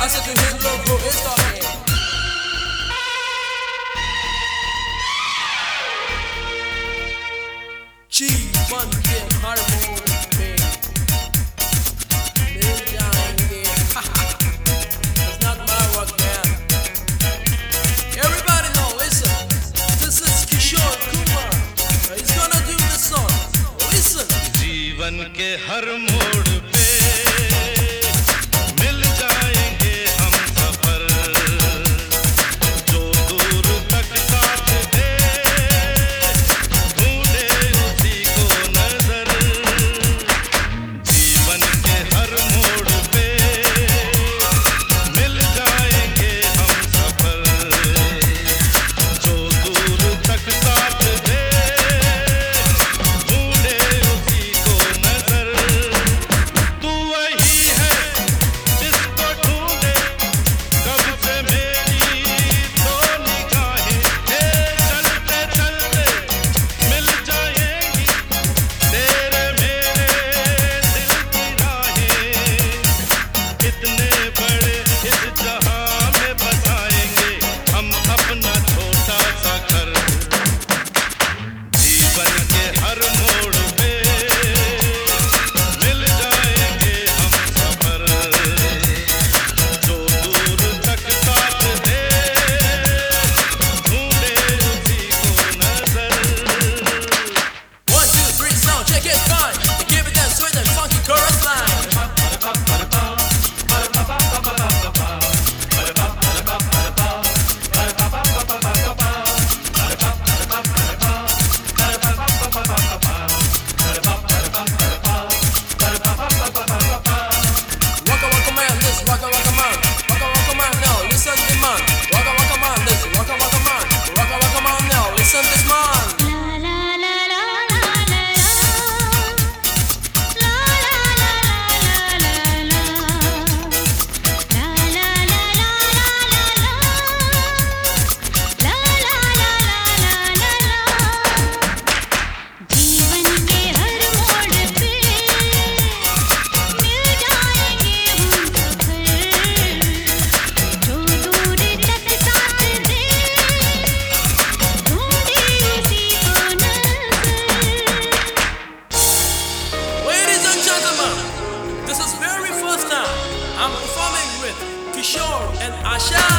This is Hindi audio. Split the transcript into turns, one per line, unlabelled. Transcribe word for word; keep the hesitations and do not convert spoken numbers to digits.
Pasa tu hit loco, está bien. जीवन के हर मोड़ पे मिल जाएंगे. That's not my work, man. Everybody know, listen. This is Kishore Kumar. He's gonna do this song. Listen.
जीवन के हर मोड़ पे मिल जाएंगे हम सफर, जो दूर तक साथ दे ढूंढे उसी को नजर. जीवन के हर मोड़ पे मिल जाएंगे हम सफर, जो दूर तक साथ दे ढूंढे उसी को नजर. तू वही है जिसको ढूंढे कब से मेरी दो निगाहें. हे चलते चलते मिल जाएंगी तेरे मेरे दिल की राहें. इतने बड़े इस जहां में बसाएंगे हम अपना छोटा सा घर. जीवन के हर मोड़ पे मिल जाएंगे हम सफर, जो दूर तक साथ दे ढूंढे उसी को नजर.
One, two, three, sound, check it, fine. Give it that sweet and funky chorus line. Waka waka man, listen, waka waka man, waka waka man now, listen to the man. Waka waka man, listen, waka waka man, waka waka man now, listen to this man.
जीवन के हर मोड़ पे मिल जाएंगे हम सफर, जो दूर तक साथ दे ढूंढे उसी को नजर.
Ladies and gentlemen, this is very first time I'm performing with Kishore and Asha.